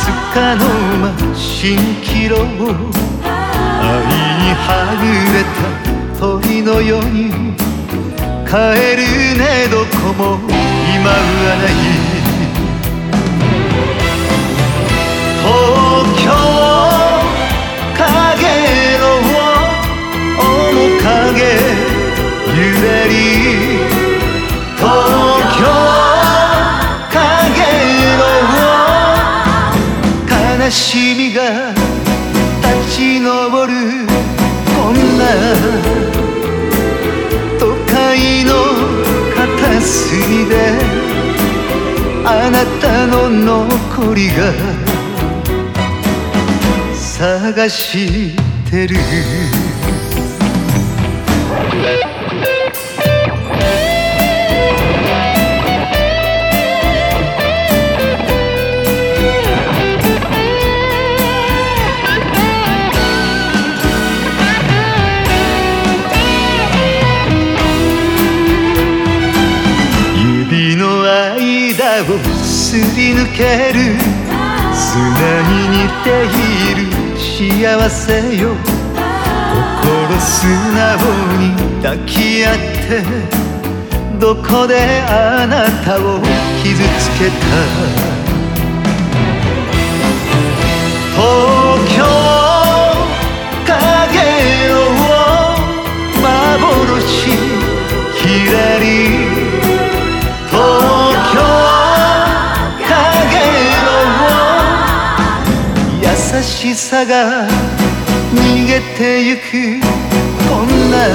かの間蜃気楼、愛にはぐれた鳥のように帰るね、どこも今はない。東京影の面影揺れり、東京影の悲しみが立ち上る、こんな都会の片隅であなたの残りが探してる。指の間をすり抜ける砂に似ている幸せよ、心素直に抱き合って、どこであなたを傷つけた。東京影の幻ひらり、東京優しさが逃げてゆく、こんな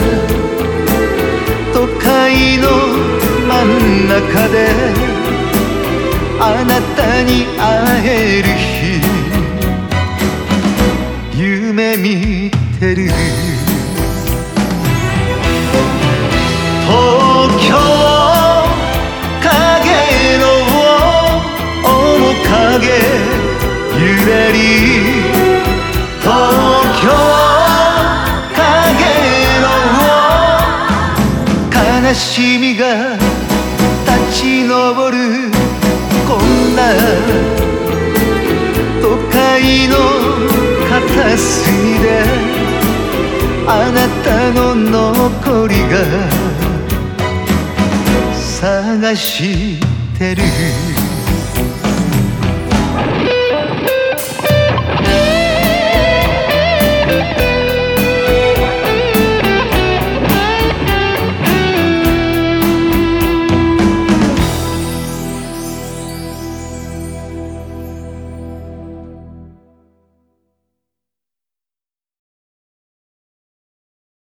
都会の真ん中であなたに会える日夢見てる。東京影の面影揺れり、東京影の悲しみが立ち上る、こんな都会の片隅であなたの残りが探してる。